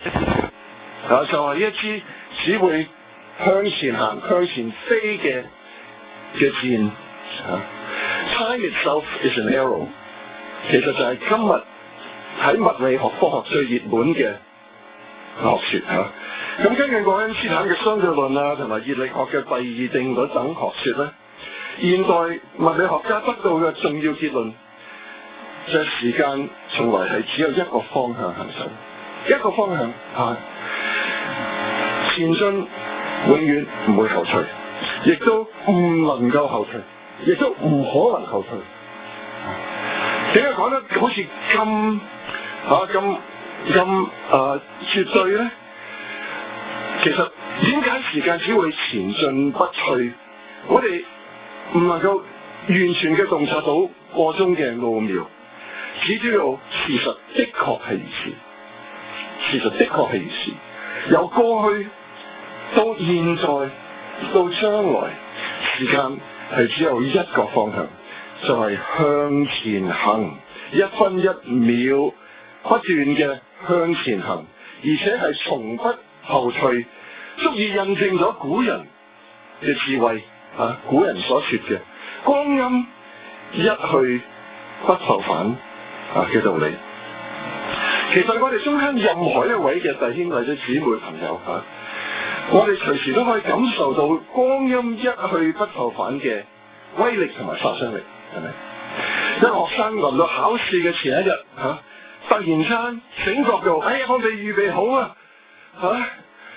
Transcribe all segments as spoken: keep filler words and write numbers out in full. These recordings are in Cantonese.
啊，就係一支只會向前行、向前飛嘅嘅箭。啊 Time itself is an arrow， 其實就係今日喺物理學科學最熱門嘅學說嚇。咁根據愛因斯坦嘅相對論啊，同埋熱力學嘅第二定律等學說咧，現代物理學家得到嘅重要結論就係時間從來係只有一個方向行駛，一個方向啊，前進永遠唔會後退，亦都唔能夠後退，亦都唔可能後退。點解講得好似咁啊咁咁啊絕對咧？其實點解時間只會前進不退？我哋唔能夠完全嘅洞察到個中嘅奧妙，只知道事實的確係如此。事實的確係如此。由過去到現在到將來，時間係只有一個方向，就係、是、向前行，一分一秒不斷嘅向前行，而且係從不後退，足以印證咗古人嘅智慧啊！古人所說嘅光陰一去不復返啊嘅道理。其實我哋中間任何一位嘅弟兄或者姊妹朋友啊，我哋隨時都可以感受到光陰一去不復返嘅威力同埋殺傷力，係咪？一個學生臨到考試嘅前一日吓、啊，突然間醒覺到，哎呀，我未預備好啊！吓、啊，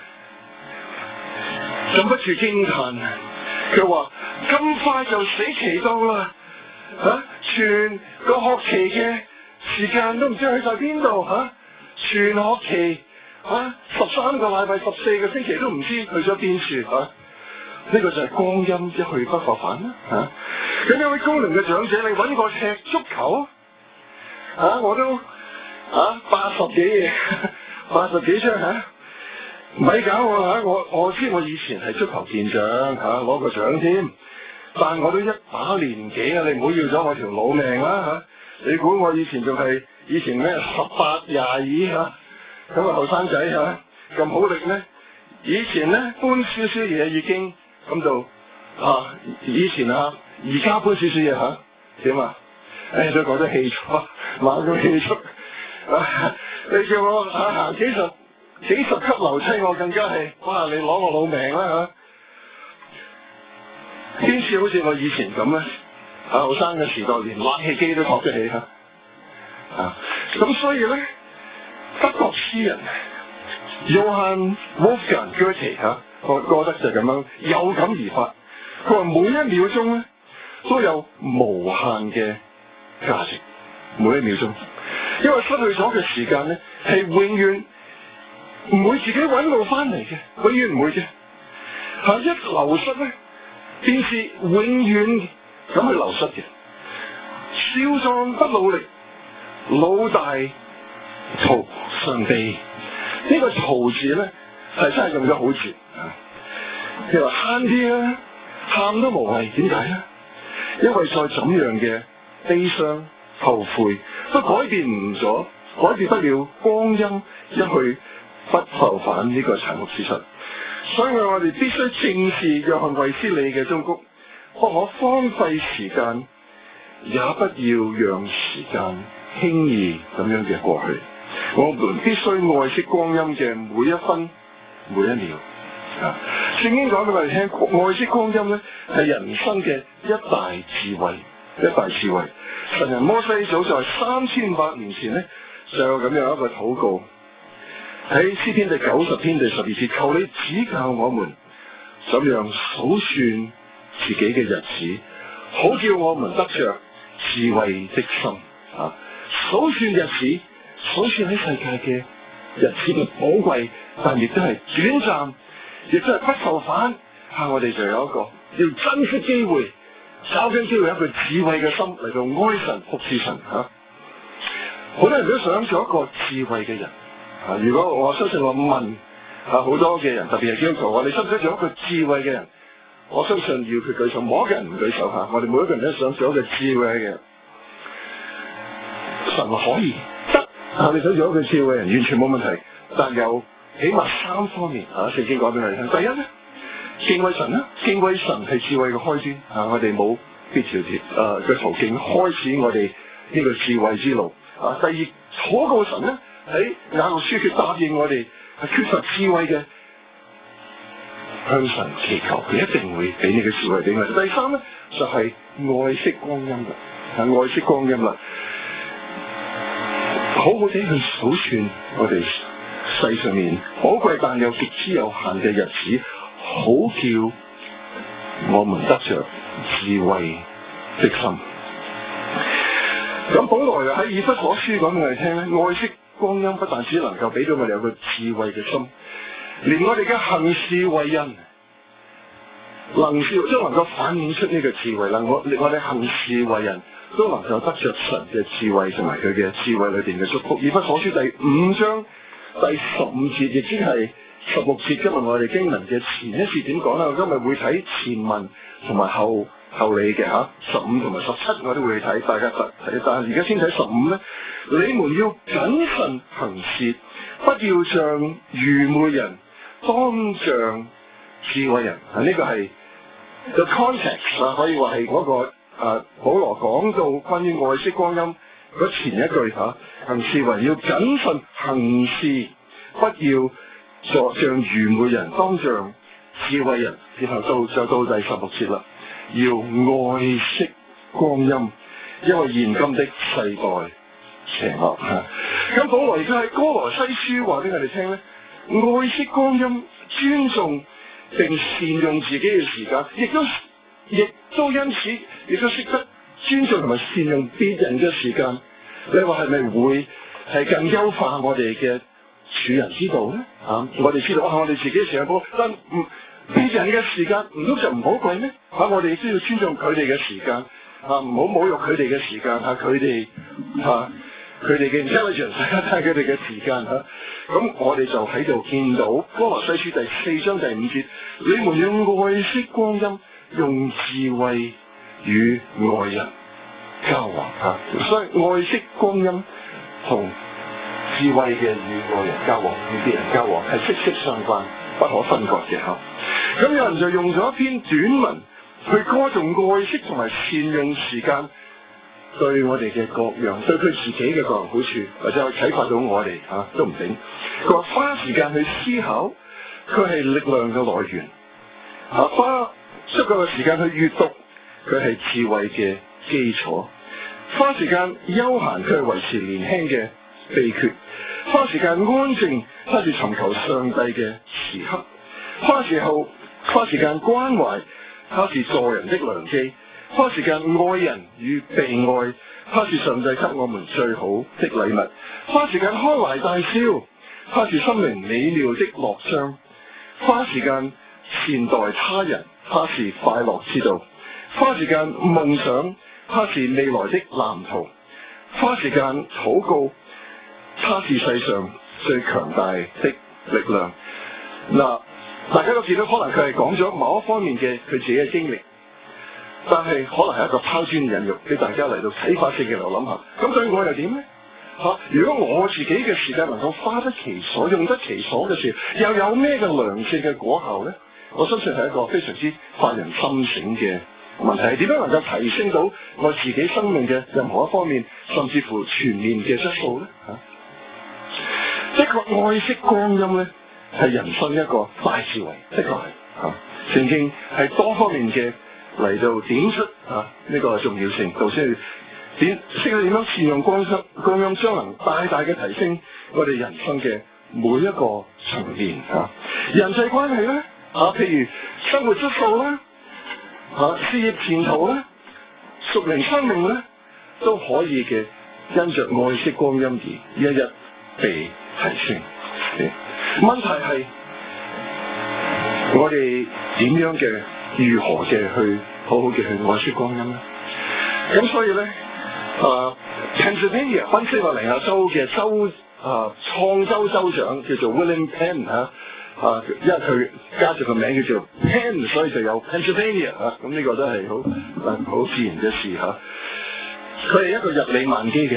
忍不住驚嘆，佢話咁快就死期到啦！吓、啊，全個學期嘅時間都唔知去晒邊度吓，全學期吓十三個禮拜、十四個星期都唔知去咗邊處吓，呢、啊、個就係光陰一去不復返啦吓。咁、啊、有位高齡嘅長者，你揾個踢足球啊？我都啊八十幾嘢，八十幾張吓。唔係搞我嚇，我我知我以前係足球健將嚇，攞、啊、個獎添。但我都一把年紀啊，你唔好要咗我條老命啦嚇、啊！你估我以前仲係以前咩十八廿二嚇？咁啊後生仔嚇咁好力咧？以前咧搬少少嘢已經咁就啊，以前啊，而家搬少少嘢嚇點啊？誒都講得氣咗，猛咁氣出啊！你叫我啊行幾十幾十級樓梯，我更加係哇！你攞我老命啦嚇！邊次好似我以前咁咧？啊後生嘅時代連冷氣機都托得起嚇啊！咁所以咧，德國詩人 Johann Wolfgang Goethe 嚇個歌德就咁樣有感而發，佢話每一秒鐘咧都有無限嘅價值，每一秒鐘，因為失去咗嘅時間咧係永遠唔會自己揾路翻嚟嘅，永遠唔會嘅。嚇、啊、一流失咧，便是永遠咁去流失嘅。少壯不努力，老大徒傷悲。呢、這個徒字咧係真係用咗好絕。佢話慳啲啦，喊都無謂，點解咧？因為再怎樣嘅悲傷後悔，都改變唔咗，改變不了光陰一去不復返呢個殘酷事實。所以我哋必須正視約翰衛斯理嘅忠告，不可荒廢時間，也不要讓時間輕易咁樣嘅過去。我們必須愛惜光陰嘅每一分每一秒。啊，聖經講俾我哋聽，愛惜光陰咧係人生嘅一大智慧，一大智慧。神人摩西早在三千百年前咧就有咁樣一個禱告。喺詩篇第九十篇第十二節，求你指教我們怎樣數算自己嘅日子，好叫我們得着智慧的心。啊，數算日子，數算喺世界嘅日子嘅寶貴，但亦都係短暫，亦都係不復返。啊，我哋就有一個要珍惜機會，找緊機會，一個智慧嘅心嚟到哀神服侍神。吓、啊，好多人都想做一個智慧嘅人。啊！如果我相信我問啊好多嘅人，特別係基督徒，我哋想唔想做一個智慧嘅人？我相信要佢舉手，冇一個人唔舉手嚇。我哋每一個人都想做一個智慧嘅人。神話可以得啊！你想做一個智慧嘅人，完全冇問題。 但有起碼三方面啊，聖經講俾我哋聽。第一咧，敬畏神啦，敬畏神係智慧嘅開端啊！我哋冇必條條誒嘅途徑開始我哋呢個智慧之路啊。第二，禱告神咧，喺雅各書佢答應我哋係缺乏智慧嘅，向神祈求，佢一定會俾呢個智慧俾我哋。第三咧就係、是、愛惜光陰啦，啊愛惜光陰啦，好好地去數算我哋世上面寶貴但又極之有限嘅日子，好叫我們得着智慧的心。咁保羅又喺以弗所書講俾我哋聽咧，愛惜光陰不但只能夠俾到我哋有個智慧嘅心，連我哋嘅行事為人，能事都能夠反映出呢個智慧啦。我我哋行事為人都能夠得着神嘅智慧同埋佢嘅智慧裏邊嘅祝福。以弗所書第五章第十五節，亦即係十六節。今日我哋經文嘅前一節點講啦？我今日會睇前文同埋後後理嘅吓，十五同埋十七我都會睇，大家睇。但係而家先睇十五咧，你們要謹慎行事，不要像愚昧人，當像智慧人。啊，呢個係個 context 啊，可以話係嗰個啊保羅講到關於愛惜光陰嗰前一句吓，行事為要謹慎行事，不要作像愚昧人，當像智慧人。然後到就到第十六節啦，要愛惜光陰，因為現今的世代邪惡吓。咁保羅而家喺哥羅西書話俾我哋聽咧，愛惜光陰，尊重並善用自己嘅時間，亦都亦都因此亦都識得尊重同埋善用別人嘅時間。你話係咪會係更優化我哋嘅處人之道咧？啊，我哋知道啊，我哋自己嘅時間寶，但唔別人嘅時間唔通就唔寶貴咩？啊，我哋亦都要尊重佢哋嘅時間，啊，唔好侮辱佢哋嘅時間，啊，佢哋啊，佢哋嘅 intelligence，睇佢哋嘅時間嚇。咁、啊、我哋就喺度見到哥羅西書第四章第五節，你們要愛惜光陰，用智慧與愛人交往嚇、啊。所以愛惜光陰同智慧嘅與愛人交往，與別人交往係息息相關，不可分割嘅嚇。咁、啊、有人就用咗一篇短文去歌頌愛惜同埋善用時間對我哋嘅各樣，對佢自己嘅各樣好處，或者去啟發到我哋嚇、啊、都唔定。佢話花時間去思考，佢係力量嘅來源；啊，花足夠嘅時間去閱讀，佢係智慧嘅基礎；花時間休閒，佢係維持年輕嘅秘訣；花時間安靜，它是尋求上帝嘅時刻；花時候花時間關懷，它是助人的良機；花時間愛人與被愛，它是上帝給我們最好的禮物；花時間開懷大笑，它是心靈美妙的樂章；花時間善待他人，它是快樂之道；花時間夢想，它是未來的藍圖；花時間禱告，它是世上最強大的力量。嗱，大家都見到，可能佢係講咗某一方面嘅佢自己嘅經歷，但係可能係一個拋磚引玉，俾大家嚟到啟發性嘅嚟諗下。咁對我又點呢？吓、啊，如果我自己嘅時間能夠花得其所、用得其所嘅時候，又有咩嘅良性嘅果效呢？我相信係一個非常之發人深省嘅問題。係點樣能夠提升到我自己生命嘅任何一方面，甚至乎全面嘅質素呢？吓、啊，的確愛惜光陰呢，係人生一個大智慧，的確係吓。聖經係多方面嘅嚟到點出吓呢、啊這個重要性，到先點識得點樣善用光陰，光陰將能大大嘅提升我哋人生嘅每一個層面吓、啊。人際關係咧吓，譬如生活質素啦吓、啊，事業前途啦，屬靈生命咧都可以嘅，因着愛惜光陰而一日被提升。問題係我哋點樣嘅，如何嘅去好好嘅去愛惜光陰咧？咁所以咧，啊 Pennsylvania 賓夕法尼亞州嘅州啊創州州長叫做 William Penn 嚇啊，因為佢加咗個名叫做 Penn， 所以就有 Pennsylvania 嚇、啊。咁呢個都係好啊好自然嘅事嚇。佢、啊、係一個日理萬機嘅人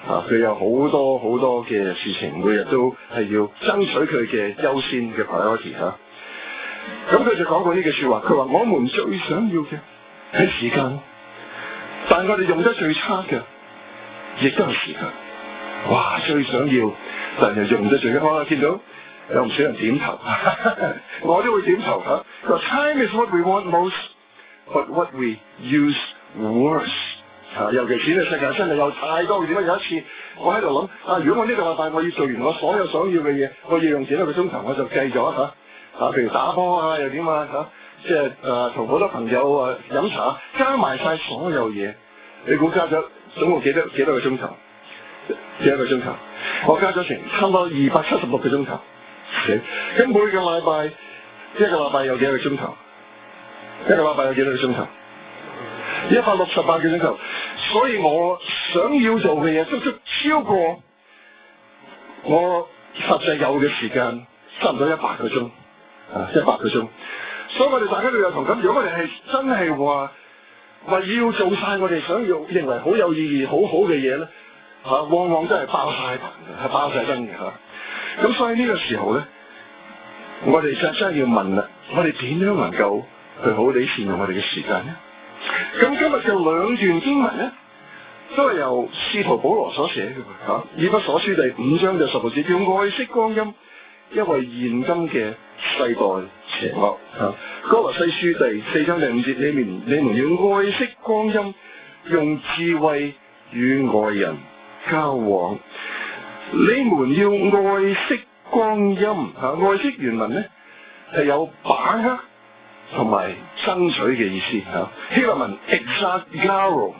啊，佢有好多好多嘅事情，每日都係要爭取佢嘅優先嘅 priority 嚇。咁佢就講過呢句説話，佢話我們最想要嘅係時間，但我哋用得最差嘅亦都係時間。哇！最想要，但係用得最差。我見到有唔少人點頭，我都會點頭嚇。佢話 Time is what we want most, but what we use worse。啊，尤其是呢世界真係有太多嘅點解？有一次我喺度諗啊，如果我呢個禮拜我要做完我所有想要嘅嘢，我要用幾多個鐘頭，我就計咗嚇。啊，譬如打波啊，又點啊嚇，即係誒同好多朋友啊飲茶，加埋晒所有嘢，你估加咗總共幾多幾多個鐘頭？幾多個鐘頭？我加咗成差唔多二百七十六個鐘頭。咁、okay? 每個禮拜一個禮拜有幾多個鐘頭？一個禮拜有幾多個鐘頭？一百六十八個鐘頭。所以我想要做嘅嘢足足超過我實際有嘅時間，差唔多一百個鐘。啊，一百個鐘。所以我哋大家都有同感。如果我哋係真係話話要做晒我哋想要認為好有意義、好好嘅嘢咧，嚇、啊，往往都係爆晒棚嘅，係爆晒燈嘅嚇。咁、啊、所以呢個時候咧，我哋真真係要問啦，我哋點樣能夠去好地善用我哋嘅時間呢？咁今日嘅兩段經文咧，都係由使徒保羅所寫嘅嚇，以弗所書第五章就十六節叫愛惜光陰，因為現今嘅世代邪惡嚇。哥羅西書第四章第五節裏面，你們要愛惜光陰，用智慧與外人交往。你們要愛惜光陰嚇，愛惜原文咧係有把握同埋爭取嘅意思嚇。希臘文 exagero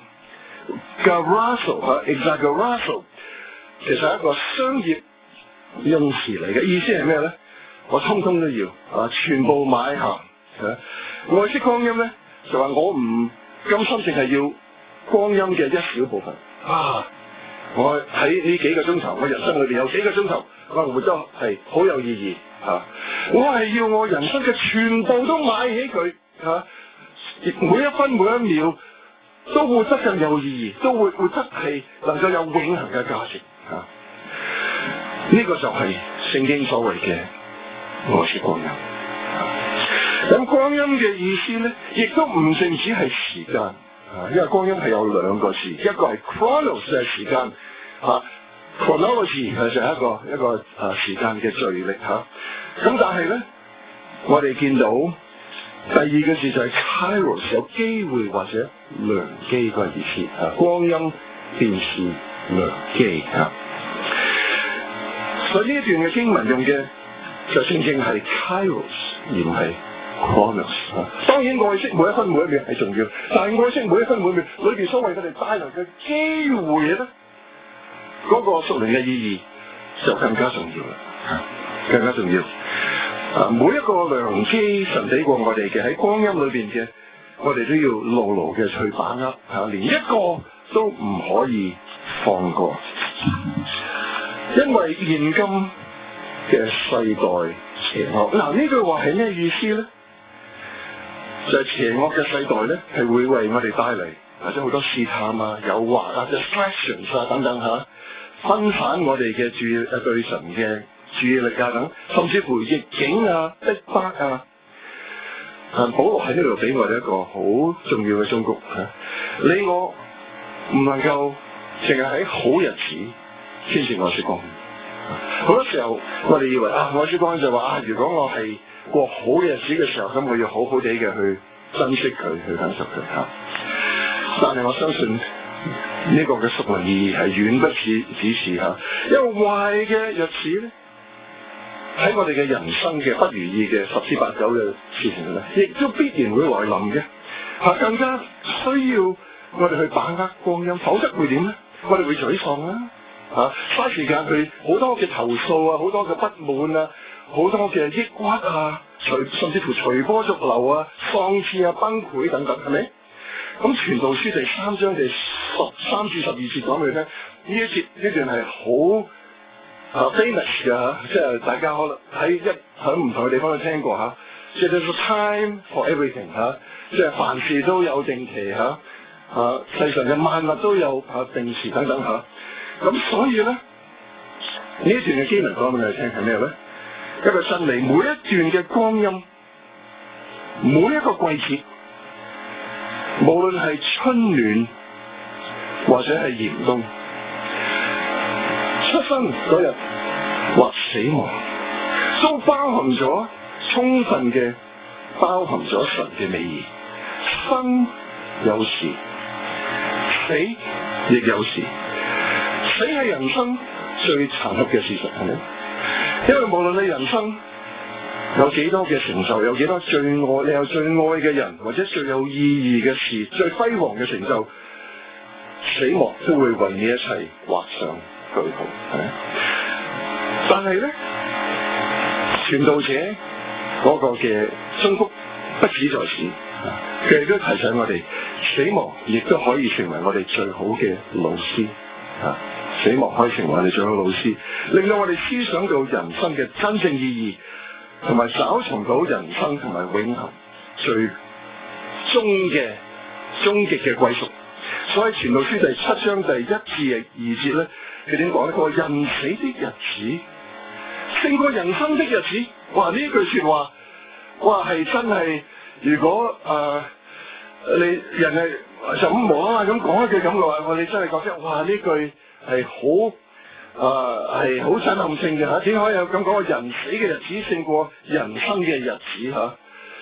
garasso 嚇 exagerasso 其實係一個商業用詞嚟嘅，意思係咩咧？我通通都要啊，全部買下。愛惜光陰咧，就話我唔甘心淨係要光陰嘅一小部分啊！我喺呢幾個鐘頭，我人生裏邊有幾個鐘頭，我活得係好有意義啊！我係要我人生嘅全部都買起佢啊！每一分每一秒都活得更有意義，都會活得係能夠有永恆嘅價值啊！呢、這個就係聖經所謂嘅愛惜光陰。咁光陰嘅意思咧，亦都唔淨止係時間啊，因為光陰係有兩個字，一個係 chronos 係時間啊 chronology 係就係一個一個啊時間嘅序曆嚇。咁、啊、但係咧，我哋見到第二個字就係 kairos 有機會或者良機個意思啊，光陰便是良機嚇。所以呢一段嘅經文用嘅就正正係 kairos 而唔係 chronos 啊。當然愛惜每一分每一秒係重要，但係愛惜每一分每一秒裏邊所為佢哋帶來嘅機會咧，嗰、那個屬靈嘅意義就更加重要啦，更加重要。啊，每一個良機神俾過我哋嘅喺光陰裏邊嘅，我哋都要牢牢嘅去把握嚇，連一個都唔可以放過。因為現今嘅世代邪惡，嗱呢句話係咩意思咧？就係、是、邪惡嘅世代咧，係會為我哋帶嚟或者好多試探啊、誘惑啊、distractions 啊等等嚇，分散我哋嘅注意誒對神嘅注意力啊等，甚至乎逆境啊、逼迫啊。啊，保羅喺呢度俾我哋一個好重要嘅忠告嚇，你我唔能夠淨係喺好日子先至愛惜光陰。好多時候我哋以為啊，愛惜光陰就話啊，如果我係過好日子嘅時候，咁我要好好地嘅去珍惜佢，去享受佢嚇。但係我相信呢個嘅屬靈意義係遠不止只是嚇，因為壞嘅日子咧，喺我哋嘅人生嘅不如意嘅十之八九嘅事情咧，亦都必然會來臨嘅嚇，更加需要我哋去把握光陰，否則會點咧？我哋會沮喪啦。啊！花時間去好多嘅投訴啊，好多嘅不滿啊，好多嘅抑鬱啊，隨甚至乎隨波逐流啊、喪志啊、崩潰等等，係咪？咁傳道書第三章第十三至十二節講俾你聽，呢一節呢段係好啊 famous 嘅嚇，即係大家可能喺一喺唔同嘅地方都聽過嚇。即係 there's a time for everything 嚇，即係凡事都有定期嚇，啊世上嘅萬物都有啊定時等等嚇。 咁所以咧，呢一段嘅經文講俾你聽係咩咧？一個真理，每一段嘅光陰，每一個季節，無論係春暖或者係嚴冬，出生嗰日或死亡，都包含咗充分嘅，包含咗神嘅美意。生有時，死亦有時。死係人生最殘酷嘅事實，係咪？因為無論你人生有幾多嘅成就，有幾多最愛，你有最愛嘅人，或者最有意義嘅事，最輝煌嘅成就，死亡都會為你一切畫上句號，係咪？但係咧，傳道者嗰個嘅祝福不止在此，佢亦都提醒我哋，死亡亦都可以成為我哋最好嘅老師啊！死亡可以成為我哋最好老師，令到我哋思想到人生嘅真正意義，同埋找尋到人生同埋永恆最終嘅終極嘅歸屬。所以《傳道書》第七章第一至二節咧，佢點講咧？佢話人死的日子勝過人生的日子。哇！呢句說話，哇係真係，如果誒、呃、你人係就咁無啦啦咁講一句咁嘅話，我哋真係覺得哇呢句係好誒係好震撼性嘅吓。點可以有咁講？人死嘅日子勝過人生嘅日子吓。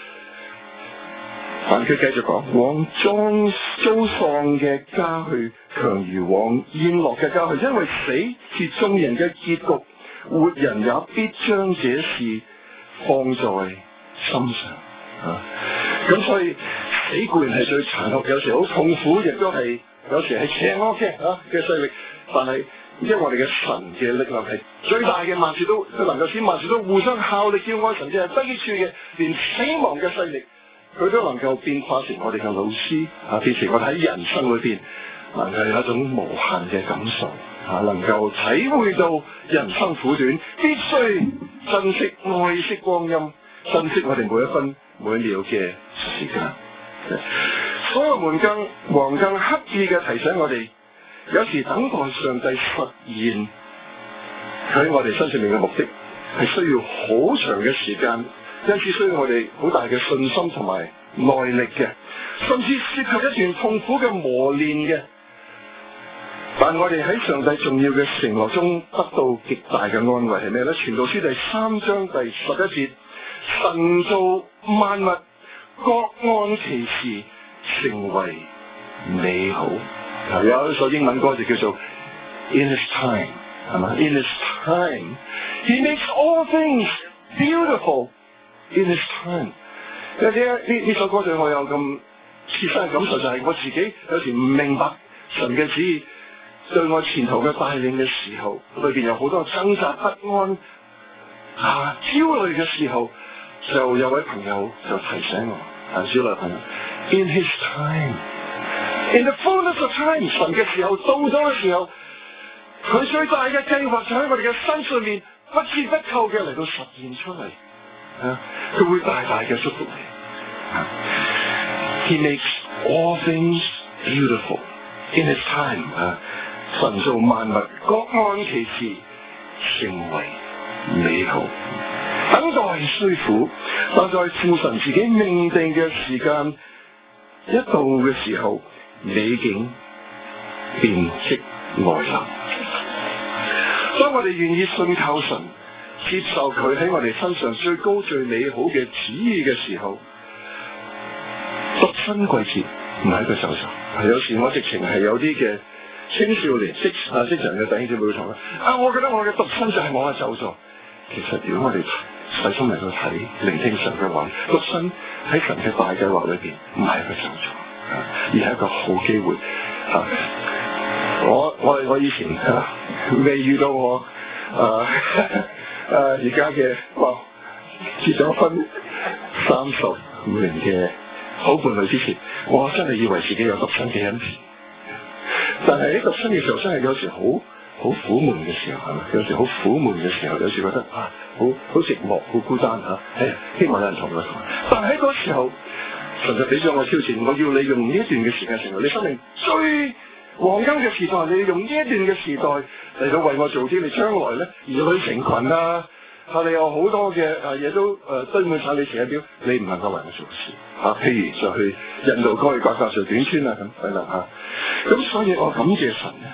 但佢繼續講，往遭遭喪嘅家去，強如往宴樂嘅家去，因為死是眾人嘅結局，活人也必將這事放在心上啊！咁所以死固然係最殘酷，有時好痛苦，亦都係有時係邪惡嘅啊嘅勢力。但係因為我哋嘅神嘅力量係最大嘅，萬事都佢能夠使萬事都互相效力，叫愛神嘅係得益處嘅，連死亡嘅勢力佢都能夠變化成我哋嘅老師啊！變成我哋喺人生裏邊能夠有一種無限嘅感受啊，能夠體會到人生苦短，必須珍惜愛惜光陰，珍惜我哋每一分每秒嘅時間。所羅門更王更刻意嘅提醒我哋，有時等待上帝實現佢喺我哋身上面嘅目的，係需要好長嘅時間，因此需要我哋好大嘅信心同埋耐力嘅，甚至涉及一段痛苦嘅磨練嘅。但我哋喺上帝重要嘅承諾中得到極大嘅安慰係咩咧？傳道書第三章第十一節，神造萬物各按其時成為美好。有一首英文歌就叫做 In His Time， 係嘛 ？In His Time He makes all things beautiful in His time。有啲呢呢首歌對我有咁切身嘅感受，就係我自己有時唔明白神嘅旨意對我前途嘅帶領嘅時候，裏邊有好多掙扎不安啊焦慮嘅時候，就有位朋友就提醒我，啊，小女朋友 In His time，In the fullness of time， 神嘅時候到咗嘅時候，佢最大嘅計劃就喺我哋嘅身上面不折不扣嘅嚟到實現出嚟，啊，佢會大大嘅祝福你。啊、He makes all things beautiful in His time， 啊，神造萬物各按其時成為美好。等待雖苦，但在父神自己命定嘅時間一到嘅時候，美景便即來臨。當我哋願意信靠神，接受佢喺我哋身上最高最美好嘅旨意嘅時候，獨身季節唔係一個咒詛。係有時我直情係有啲嘅青少年識啊識人嘅弟兄姊妹同啊，我覺得我嘅獨身就係我嘅咒詛。其實如果我哋細心嚟到睇聆聽神嘅話，獨身喺神嘅大計劃裏邊唔係一個咒詛，而係一個好機會。啊、我我我以前未、啊、遇到我誒誒而家嘅哇結咗婚三十五年嘅好伴侶之前，我真係以為自己有獨身嘅恩賜。但係喺獨身嘅時候，真係有時好好苦悶嘅時候，係咪？有時好苦悶嘅時候，有時覺得啊，好好寂寞、好孤單嚇。哎呀，希望有人同我講。但係喺嗰時候，神就俾咗我挑戰，我要你用呢一段嘅時間成為你生命最黃金嘅時代，你用呢一段嘅時代嚟到為我做啲，你將來咧兒女成群啊，嚇你有好多嘅誒嘢都誒堆滿晒你時間表，你唔能夠為我做事嚇、啊。譬如就去印度高爾革教做短宣啊咁等等嚇。咁、啊、所以我感謝神咧，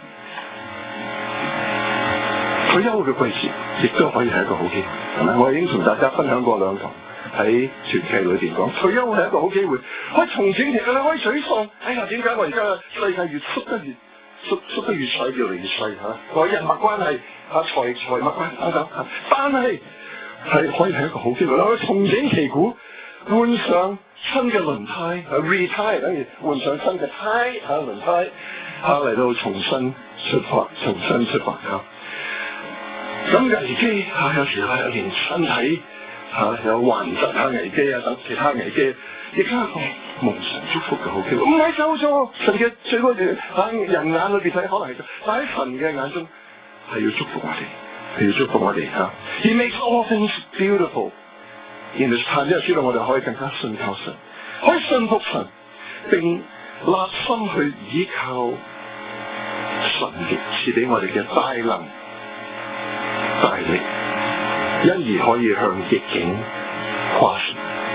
退休嘅季節亦都可以係一個好機會，係咪？我已經同大家分享過兩堂。喺傳奇裏邊講，退休係一個好機會，可以重整旗，你可以沮喪。哎呀，點解我而家世界越縮得越縮縮得越細，越嚟越細嚇？我人脈關係嚇財財物關係等等，但係係可以係一個好機會，可以重整旗鼓，換上新嘅輪胎，retire 等於換上新嘅胎嚇輪胎嚇嚟到重新出發，重新出發嚇。咁危機嚇有時係連身體。嚇、啊、有患疾啊危機啊等其他危機，亦都係一個蒙神祝福嘅好機會。唔係走錯，神嘅最高嘅喺人眼裏邊睇可能係，但喺神嘅眼中係要祝福我哋，係要祝福我哋嚇。He makes all things beautiful in His time，因為知道我哋可以更加信靠神，可以信服神，並立心去依靠神嘅賜俾我哋嘅大能大力。因而可以向逆境跨越，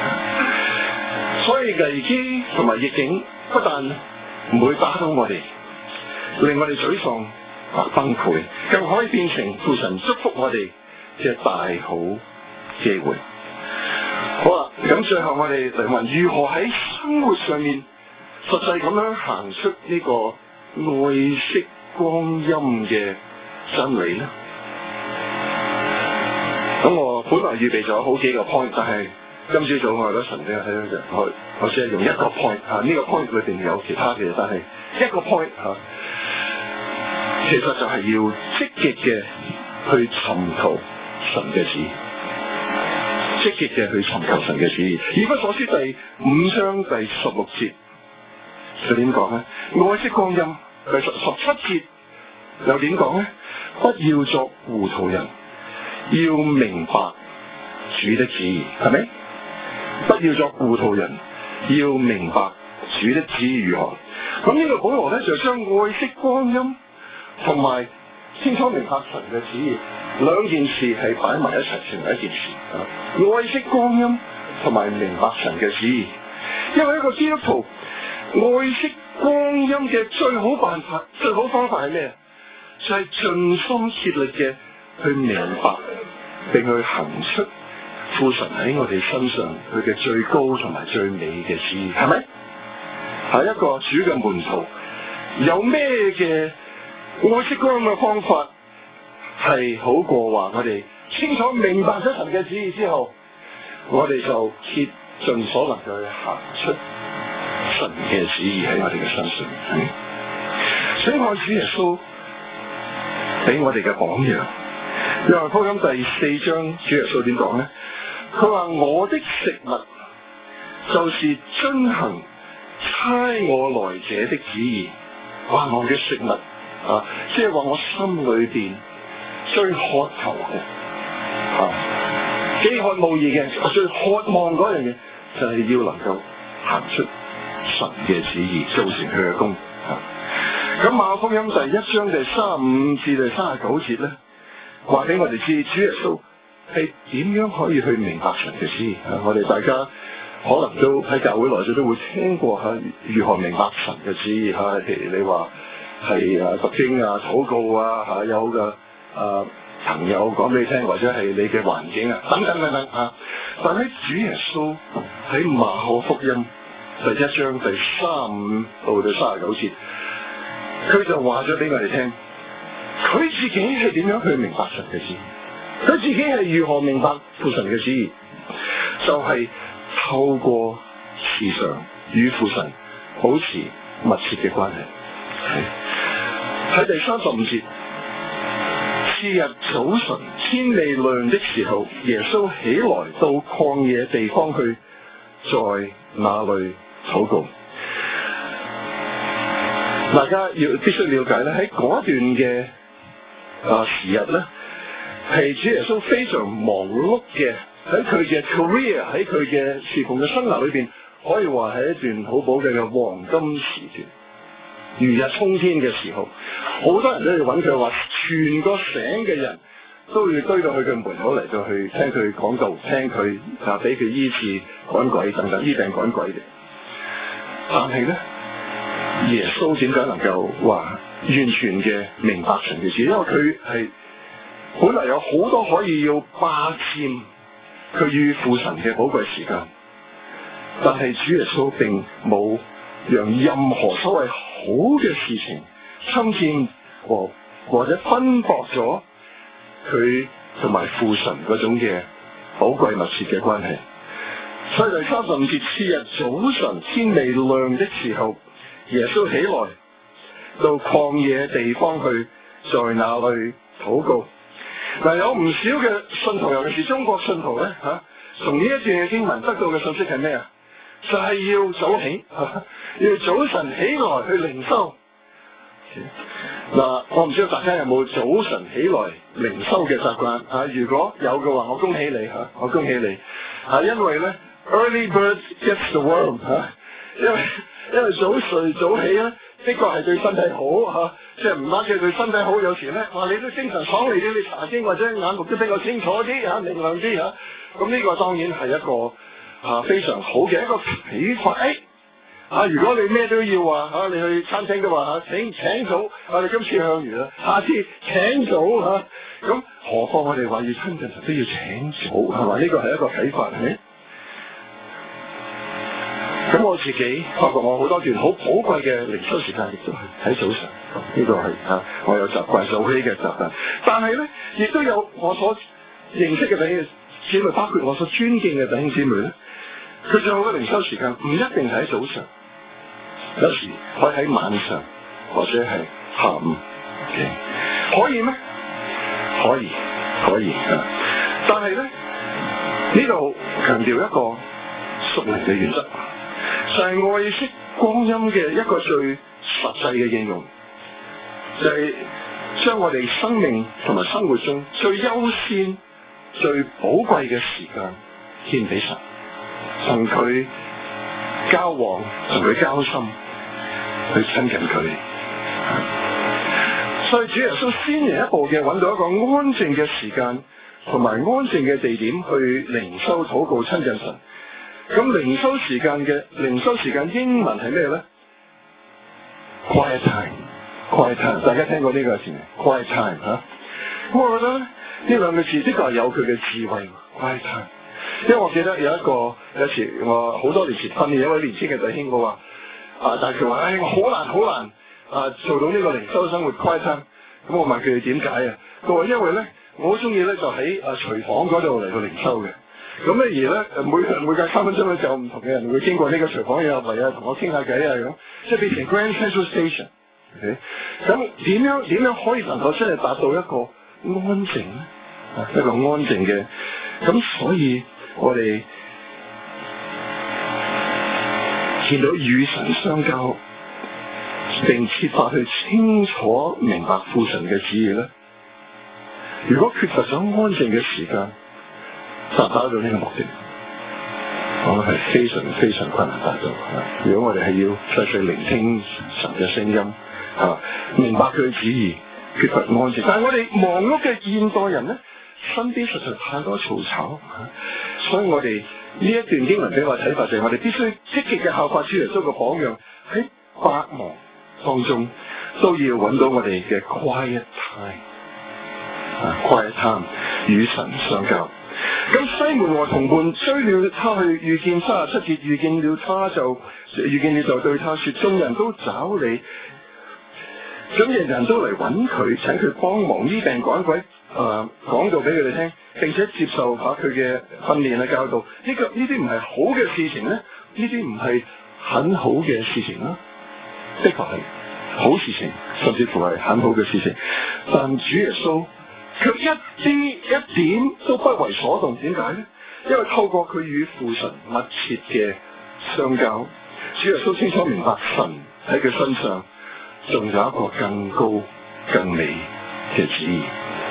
所以危機同埋逆境不但唔會打倒我哋，令我哋沮喪啊崩潰，更可以變成父神祝福我哋嘅大好機會。好啦，咁最後我哋嚟問，如何喺生活上面實際咁樣行出呢個愛惜光陰嘅真理呢？咁我本來預備咗好幾個 point， 但係今朝早我覺得神俾我睇到就我我只係用一個 point 嚇、啊，呢、這個 point 裏邊有其他嘅，但係一個 point 嚇、啊，其實就係要積極嘅去尋求神嘅旨意，積極嘅去尋求神嘅旨意。以弗所書第五章第十六節，佢點講咧？愛惜光陰。第十十七節又點講咧？不要作糊塗人。要明白主的旨意，係咪？不要作糊塗人，要明白主的旨意如何。咁呢個保羅咧就將愛惜光陰同埋清楚明白神嘅旨意兩件事係擺埋一齊成為一件事啊！愛惜光陰同埋明白神嘅旨意，因為一個基督徒愛惜光陰嘅最好辦法、最好方法係咩？就係、是、盡心竭力嘅去明白並去行出父神喺我哋身上佢嘅最高同埋最美嘅旨意，係咪？係一個主嘅門徒，有咩嘅愛惜光陰嘅方法係好過話我哋清楚明白咗神嘅旨意之後，我哋就竭盡所能去行出神嘅旨意喺我哋嘅身上。所以愛主耶穌俾我哋嘅榜樣。約翰福音第四章，主耶穌點講咧？佢話我的食物就是遵行差我來者的旨意。哇！我嘅食物啊，即係話我心裏邊最渴求嘅啊，飢渴慕義嘅，我最渴望嗰樣嘢就係、是、要能夠行出神嘅旨意，做成佢嘅工啊。咁馬可福音第一章第三十五至第三十九節咧，話俾我哋知主耶穌係點樣可以去明白神嘅旨意啊！我哋大家可能都喺教會來咗都會聽過吓、啊，如何明白神嘅旨意吓？譬如你話係啊讀經啊、禱告啊吓，有嘅啊朋友講俾你聽，或者係你嘅環境啊等等等等吓。但喺主耶穌喺馬可福音第一章第三十五到到三十九節，佢就話咗俾我哋聽，佢自己係點樣去明白神嘅旨意，佢自己係如何明白父神嘅旨意，就係、是、透過時常與父神保持密切嘅關係。喺第三十五節，次日早晨天未亮的時候，耶穌起來到曠野地方去，在那裏禱告。大家要必須了解咧，喺嗰段嘅啊時日咧，係主耶穌非常忙碌嘅，喺佢嘅 career， 喺佢嘅侍奉嘅生涯裏邊，可以話係一段好寶貴嘅黃金時段。 如日中天嘅時候，好多人都要揾佢，話全個省嘅人都要堆到去佢門口嚟到去聽佢講道，聽佢啊俾佢醫治趕鬼等等，醫病趕鬼嘅。但係咧，耶穌點解能夠話完全嘅明白神嘅事？因為佢係本嚟有好多可以要霸佔佢與父神嘅寶貴時間，但係主耶穌並冇讓任何所謂好嘅事情侵佔或或者分薄咗佢同埋父神嗰種嘅寶貴密切嘅關係。所以第三十五節，次日早晨天未亮的時候，耶穌起來到曠野地方去，在那裏禱告。嗱，有唔少嘅信徒，尤其是中國信徒咧吓，從呢一段嘅經文得到嘅信息係咩啊？就係、是、要早起，啊、要早晨起來去靈修。嗱，我唔知道大家有冇早晨起來靈修嘅習慣啊？如果有嘅話，我恭喜你吓、啊，我恭喜你啊！因為咧 ，early bird gets the worm 吓、啊，因為因為早睡早起咧，的確係對身體好吓、啊，即係唔單止對身體好，有時咧，哇，你都精神爽利啲，你查經或者眼目都比較清楚啲吓，明亮啲吓，咁、啊、呢個當然係一個。啊，非常好嘅一個啟發。誒，啊，如果你咩都要話，吓、啊、你去餐廳都話吓、啊，請請早，我哋今次向如啦，下次請早吓，咁、啊、何況我哋話要親近神都要請早，係嘛？呢個係一個啟發，係咪？咁我自己發覺我好多段好寶貴嘅靈修時間，亦都係喺早上，呢、這個係啊，我有習慣早起嘅習慣。但係咧，亦都有我所認識嘅弟兄姊妹，包括我所尊敬嘅弟兄姊妹咧。佢最好嘅靈修時間唔一定係喺早上，有時可以喺晚上或者係下午。Okay. 可以咩？可以，可以啊！但係咧，呢度強調一個屬靈嘅原則，就係、是、愛惜光陰嘅一個最實際嘅應用，就係、是、將我哋生命同埋生活中最優先、最寶貴嘅時間獻俾神。同佢交往，同佢交心，去親近佢。所以主耶穌先嚟一步嘅揾到一個安靜嘅時間，同埋安靜嘅地點去靈修、禱告、親近神。咁靈修時間嘅靈修時間英文係咩咧 ？Quiet time，Quiet time， 大家聽過呢個字未 ？Quiet time 吓、啊，咁我覺得咧呢兩個字的確係有佢嘅智慧。Quiet time。因為我記得有一個有時我好多年前訓練一位年輕嘅弟兄，我話啊，但係佢話，唉，我好難好難啊做到呢個靈修生活 quiet time。咁我問佢哋點解啊？佢話因為咧，我好中意咧就喺啊廚房嗰度嚟到靈修嘅。咁咧而咧每每隔三分鐘咧就有唔同嘅人會經過呢個廚房入嚟啊，同我傾下偈啊咁，即係變成 Grand Central Station。OK，咁點樣點樣可以能夠真係達到一個安靜咧？啊，一個安靜嘅，咁所以。我哋見到與神相交，並設法去清楚明白父神嘅旨意咧。如果缺乏咗安靜嘅時間，達到到呢個目的，我係非常非常困難達到。如果我哋係要細細聆聽神嘅聲音，啊，明白佢嘅旨意，缺乏安靜。但係我哋忙碌嘅現代人咧，身邊實在太多嘈吵。所以我哋呢一段經文俾我睇法就係，我哋必須積極嘅效法主耶穌嘅榜樣，喺百忙當中都要揾到我哋嘅 quiet time， 啊 quiet time 與神相交。咁西門和同伴追了他去，遇見三十七節，遇見了他就遇見了就對他說：眾人都找你，咁人人都嚟揾佢，請佢幫忙醫病趕鬼。誒、呃，講道俾佢哋聽，並且接受下佢嘅訓練啊教導，呢個呢啲唔係好嘅事情咧？呢啲唔係很好嘅事情啦，的確係好事情，甚至乎係很好嘅事情。但主耶穌卻一啲一點都不為所動，點解咧？因為透過佢與父神密切嘅相交，主耶穌清楚明白神喺佢身上仲有一個更高更美嘅旨意。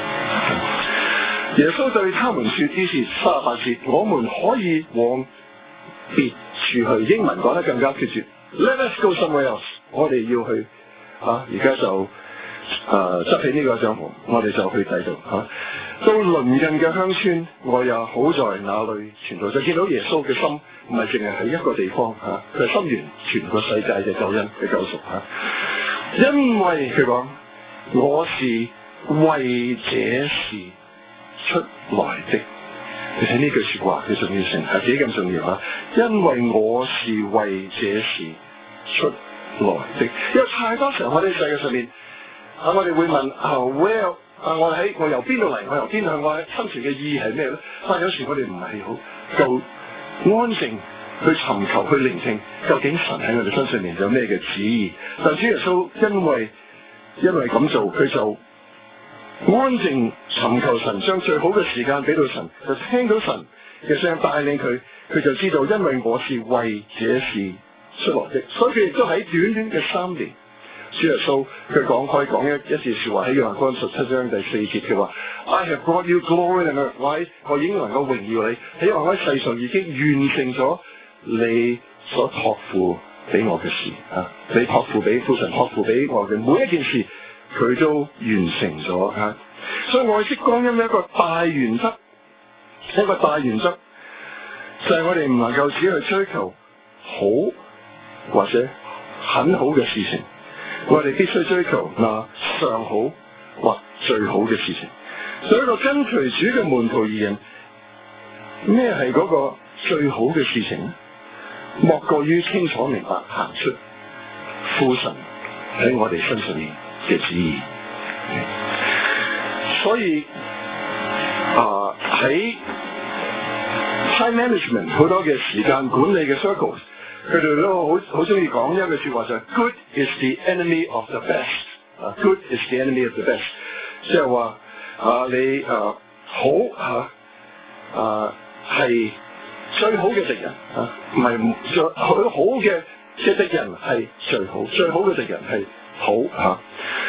耶穌對他們說：於是三十八節，我們可以往別處去。英文講得更加決絕 ，Let us go somewhere else。我哋要去啊，而家就誒執起呢個帳篷，我哋就去第度嚇。到鄰近嘅鄉村，我也好在那裏傳道，就見到耶穌嘅心唔係淨係喺一個地方嚇，佢係心源全個世界嘅救恩嘅救贖嚇。因為佢講，我是為這事出來的。你睇呢句説話嘅重要性係幾咁重要嚇？因為我是為這事出來的。因為太多時候我哋世界上面啊，我哋會問啊 ，Well 啊，我喺我由邊度嚟？我由邊度？我喺生存嘅意義係咩咧？但係有時我哋唔係好夠安靜去尋求、去聆聽，究竟神喺我哋身上面有咩嘅旨意？但主耶穌因為因為咁做，佢就安靜尋求神，將最好嘅時間俾到神，就聽到神嘅聲帶領佢，佢就知道，因為我是為這事出來的，所以佢亦都喺短短嘅三年。主耶穌佢講開講一一節説話喺約翰福音十七章第四節，佢話 I have brought you glory on earth， 我我已經能夠榮耀你，喺我喺世上已經完成咗你所託付俾我嘅事啊！你託付俾父神託付俾我嘅每一件事，佢都完成咗啊！所以愛惜光陰一個大原則，一個大原則就係、是、我哋唔能夠只去追求好或者很好嘅事情。我哋必須追求那上好或最好嘅事情。對一個跟隨主嘅門徒而言，咩係嗰個最好嘅事情呢？莫過於清楚明白行出父神喺我哋身上面嘅旨意。所以啊，喺 time management 好多嘅時間管理嘅 circles，佢哋都好好中意講一句説話就係 Good is the enemy of the best。啊 ，Good is the enemy of the best， 即係話啊，你啊好嚇啊係最好嘅敵人啊，唔係最好嘅嘅敵人係最好，最好嘅敵人係好嚇。啊，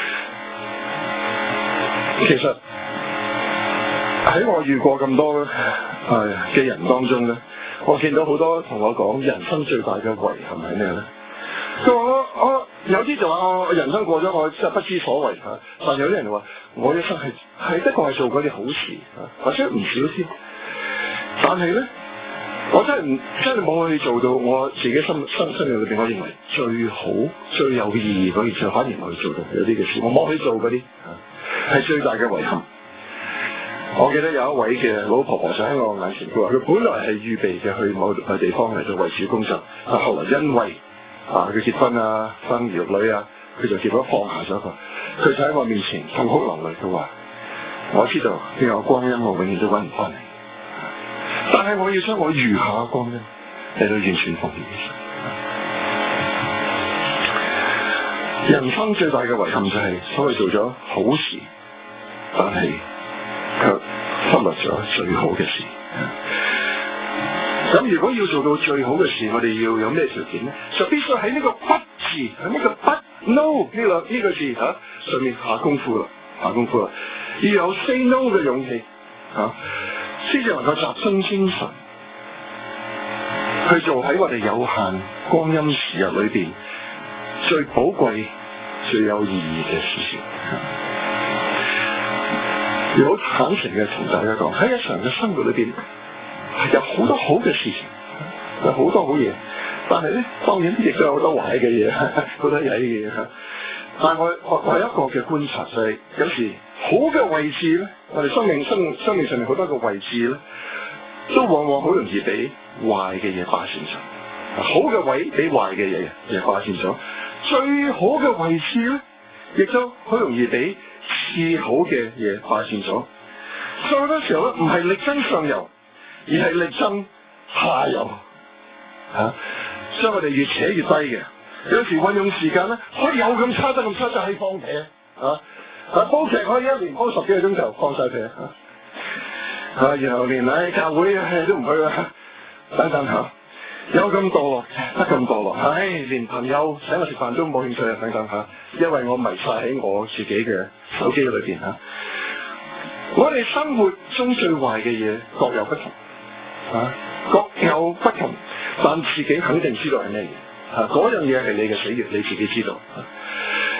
其實喺我遇過咁多誒嘅人當中咧，我見到好多同我講人生最大嘅遺憾係咩咧？佢話我我有啲就話我人生過咗，我真係不知所謂嚇。但有啲人話我一生係係的確係做過啲好事嚇，或者唔少添。但係咧，我真係唔真係冇去做到我自己心心心裏邊，我認為最好最有意義嗰件事，反而冇去做到有啲嘅事，我冇去做嗰啲嚇，係最大嘅遺憾。我記得有一位嘅老婆婆就喺我眼前，佢話佢本來係預備嘅去某個地方嚟做為主工作，但後來因為啊佢結婚啊生兒育女啊，佢就結咗放下咗佢。佢就喺我面前痛哭流淚，佢話我知道呢個光陰我永遠都揾唔翻嚟，但係我要將我餘下嘅光陰嚟到完全奉獻俾神。人生最大嘅遺憾就係所謂做咗好事，但係卻忽略咗最好嘅事。咁如果要做到最好嘅事，我哋要有咩條件呢？就必須喺呢個不字，喺呢個不 no 呢個呢個字吓、啊、上面下功夫啦，下功夫啦，要有 say no 嘅勇氣吓，先、啊、至能夠集中精神去做喺我哋有限光陰時日裏邊最寶貴、最有意義嘅事情。要好坦誠嘅同大家講，喺日常嘅生活裏邊係有好多好嘅事情，有好多好嘢，但係咧當然亦都有好多壞嘅嘢，好多曳嘅嘢嚇。但係我我我有一個嘅觀察就係、是，有時好嘅位置咧，我哋生命生生命上面好多個位置咧，都往往好容易俾壞嘅嘢霸佔咗。好嘅位俾壞嘅嘢嘢霸佔咗，最好嘅位置咧，亦都好容易俾次好嘅嘢霸佔咗。所以好多時候咧，唔係力爭上游，而係力爭下游嚇，將我哋越扯越低嘅。有時運用時間咧，可以有咁差得咁差，就係放屁啊！啊，煲劇可以一年煲十幾個鐘頭，放晒屁啊！啊，然後連喺教會都唔去啦，等等嚇，有咁墮落，得咁墮落，唉，連朋友請我食飯都冇興趣啊，等等嚇，因為我迷晒喺我自己嘅手機裏邊嚇。我哋生活中最壞嘅嘢各有不同，啊，各有不同，但自己肯定知道係咩嘢，啊，嗰樣嘢係你嘅喜悅，你自己知道。啊、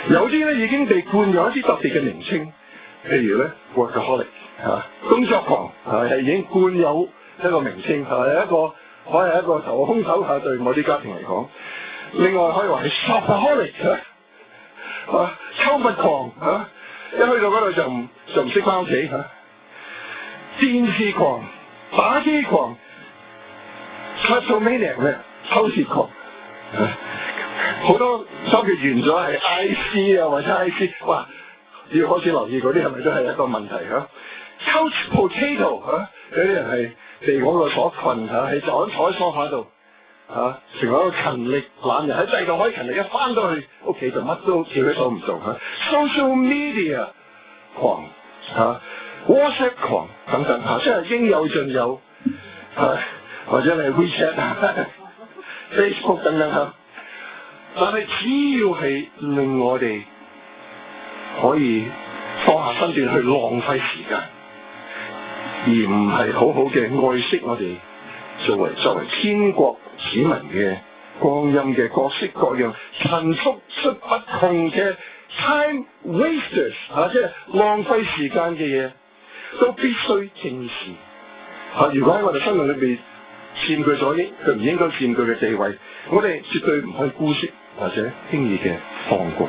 有啲咧已經被冠有一啲特別嘅名稱，譬如咧 workaholic 嚇，工作狂係已經冠有一個名稱，係一個可以係一個頭號兇手嚇，對我啲家庭嚟講。另外可以話係 shopaholic 嚇，啊購物狂嚇，一去到嗰度就唔就唔識翻屋企嚇。電視狂、打機狂、kleptomaniac 咧偷竊狂。好多收結完咗係 I C 啊或者 I C， 哇！要開始留意嗰啲係咪都係一個問題嚇 ？Couch potato 嚇、啊，有啲人係被嗰個所困嚇，喺坐喺梳化度嚇，成為一個勤力懶人喺制度可以勤力，一翻到去屋企就乜都跳起手唔做嚇。Social media 狂嚇、啊、，WhatsApp 狂等等嚇，即係應有盡有嚇、啊，或者係 WeChat、Facebook 等等嚇。但係只要係令我哋可以放下身段去浪費時間，而唔係好好嘅愛惜我哋作為作為天國子民嘅光陰嘅各式各樣層出出不窮嘅 time wasters 嚇、啊，即係浪費時間嘅嘢，都必須正視嚇、啊。如果喺我哋生命裏邊佔據咗應佢唔應該佔據嘅地位，我哋絕對唔可以姑息或者輕易嘅放過。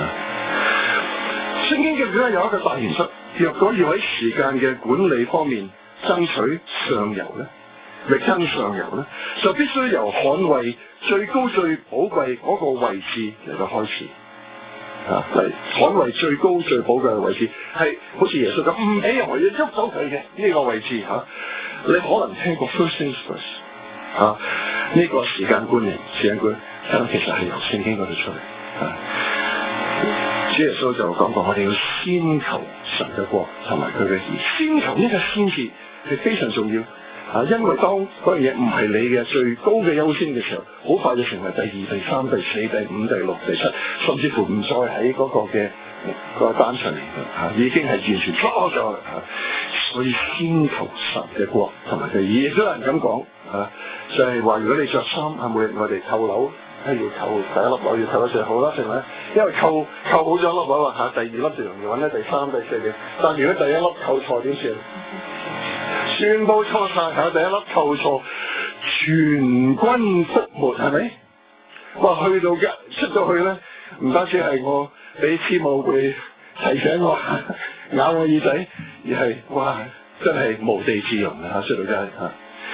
聖經嘅裏邊有一個大原則，若果要喺時間嘅管理方面爭取上游咧，力爭上游咧，就必須由捍衛最高最寶貴嗰個位置嚟到開始。啊，係捍衛最高最寶貴嘅位置，係好似耶穌咁，唔俾任何嘢喐走佢嘅呢個位置嚇、啊。你可能聽過 first things first 嚇、啊，呢、這個時間觀念、時間觀，咁其實係由聖經嗰度出嚟。啊，主耶穌就講過，我哋要先求神嘅國同埋佢嘅義，先求呢個先至係非常重要。啊，因為當嗰樣嘢唔係你嘅最高嘅優先嘅時候，好快就成為第二、第三、第四、第五、第六、第七，甚至乎唔再喺嗰個嘅、嗰個單上面嚇，已經係完全錯咗啦嚇。所以先求神嘅國同埋佢義，亦都有人咁講嚇，就係、是、話如果你着衫啊，每日我哋扣樓，係要扣第一粒樓要扣得最好啦，成咪？因為扣扣好咗一粒樓嚇，第二粒就容易揾咧，第三、第四嘅。但如果第一粒扣錯點算？全部錯晒，係第一粒扣錯，全軍覆沒，係咪？哇！去到嘅出到去咧，唔單止係我俾黐毛會提醒我咬我耳仔，而係哇，真係無地自容啊！出到街嚇，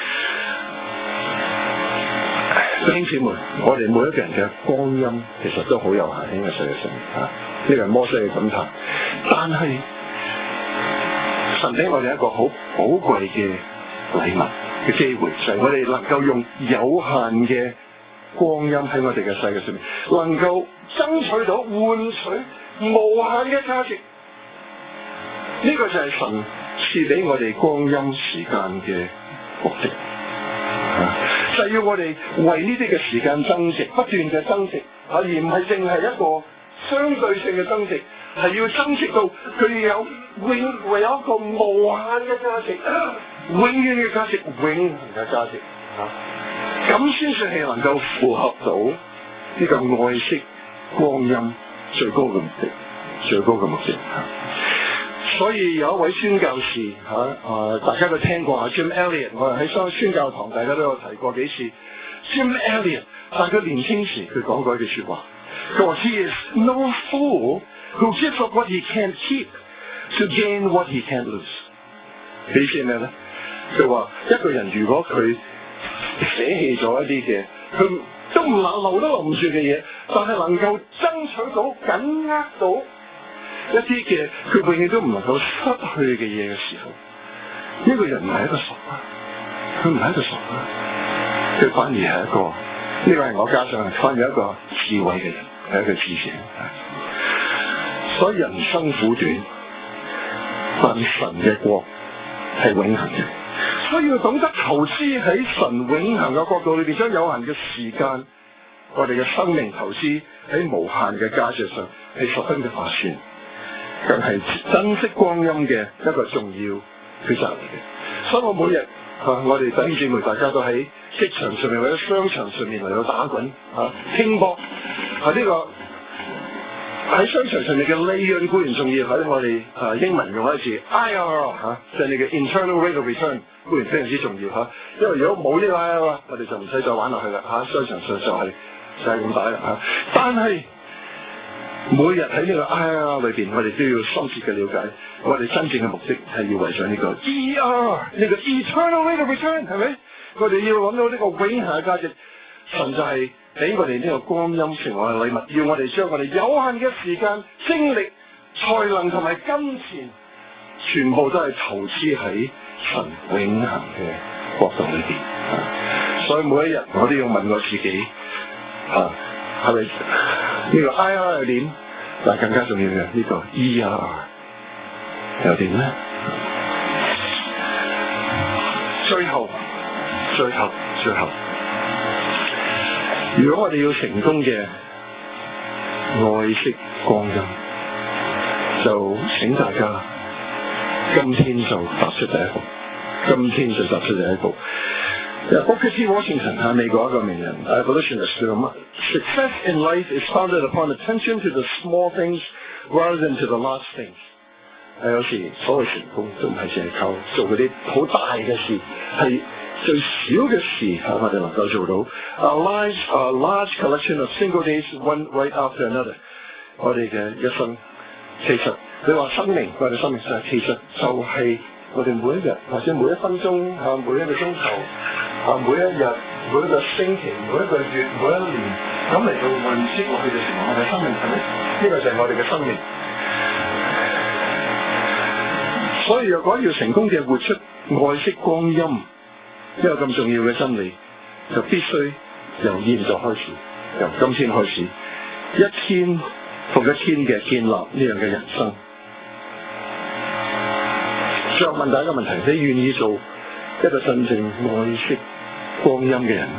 弟兄姊妹，我哋每一個人嘅光陰其實都好有限喺個世界上嚇，呢個係摩西嘅感嘆，但係神俾我哋一個好寶貴嘅禮物嘅機會，就係、是、我哋能夠用有限嘅光陰喺我哋嘅世界上面，能夠爭取到換取無限嘅價值。呢、這個就係神賜俾我哋光陰時間嘅目的，啊、就係要我哋為呢啲嘅時間增值，不斷嘅增值，啊，而唔係淨係一個相對性嘅增值，係要增值到佢有永唯有一個無限嘅價值，永遠嘅價值，永恆嘅價值，嚇，咁先算係能夠符合到呢個愛惜光陰最高嘅目的，最高嘅目的。所以有一位宣教士嚇，啊、呃、大家都聽過啊 Jim Elliot， 我哋喺商宣教堂大家都有提過幾次 Jim Elliot， 但佢年輕時佢講過一句説話，佢話 He is no fool who gives up what he can't keep to gain what he can't lose。你知咩咧？佢話一個人如果佢捨棄咗一啲嘅，佢都唔能留都留唔住嘅嘢，但係能夠爭取到、緊握到一啲嘅，佢永遠都唔能夠失去嘅嘢嘅時候，呢、這個人唔係一個傻瓜，佢唔係一個傻瓜，佢反而係一個，呢、這個係我加上反而係一個智慧嘅人，係一個智者。所以人生苦短，但神嘅國係永恆嘅，所以要懂得投資喺神永恆嘅角度裏邊，將有限嘅時間，我哋嘅生命投資喺無限嘅價值上，係十分嘅划算，更係珍惜光陰嘅一個重要抉擇嚟嘅。所以我每日啊，我哋弟兄姊妹大家都喺職場上面或者商場上面嚟到打滾啊，拼搏啊，呢個喺商場上面嘅利潤固然重要，喺我哋啊英文用一次 I R R 嚇，即係你嘅 internal rate of return 固然非常之重要嚇。因為如果冇呢個 I R R， 我哋就唔使再玩落去啦嚇。商場上就係就係咁解啦嚇。但係每日喺呢個 I R R 裏邊，我哋都要深切嘅了解，我哋真正嘅目的係要為咗呢個 E R R 呢個 internal rate of return 係咪？我哋要揾到呢個永恆嘅價值，神就係俾我哋呢個光陰成為禮物，要我哋將我哋有限嘅時間、精力、才能同埋金錢，全部都係投資喺神永恆嘅國度裏邊。啊，所以每一日我都要問我自己，啊，係咪呢個 I R R 係點？但係更加重要嘅呢個 E R R 又點咧？最後，最後，最後。如果我哋要成功嘅愛惜光陰，就請大家今天就踏出第一步，今天就踏出第一步。Booker T. Washington 係美國一個名人，誒好多傳説咁啊。Success in life is founded upon attention to the small things rather than to the large things。誒有時所謂成功都唔係淨係靠做嗰啲好大嘅事，係最少嘅事我哋能夠做到。A large, a large collection of single days, one right after another。我哋嘅一生，其實你話生命，我哋生命上其實就係我哋每一日或者每一分鐘啊，每一個鐘頭啊，每一日、每一個星期、每一個月、每一年咁嚟到運積落去嘅時候，我哋生命係咪？呢個就係我哋嘅生命。所以若果要成功嘅活出愛惜光陰，一個咁重要嘅真理，就必須由現在開始，由今天開始，一天同一天嘅建立呢樣嘅人生。再問大家一個問題：你願意做一個真正愛惜光陰嘅人？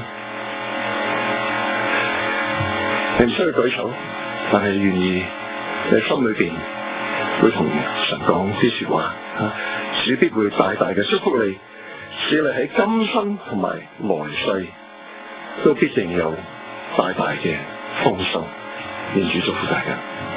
你唔需要舉手，但係願意你心裏邊會同神講啲說話，主必會大大嘅祝福你，使你喺今生同埋來世都必定有大大嘅豐收。願主祝福大家。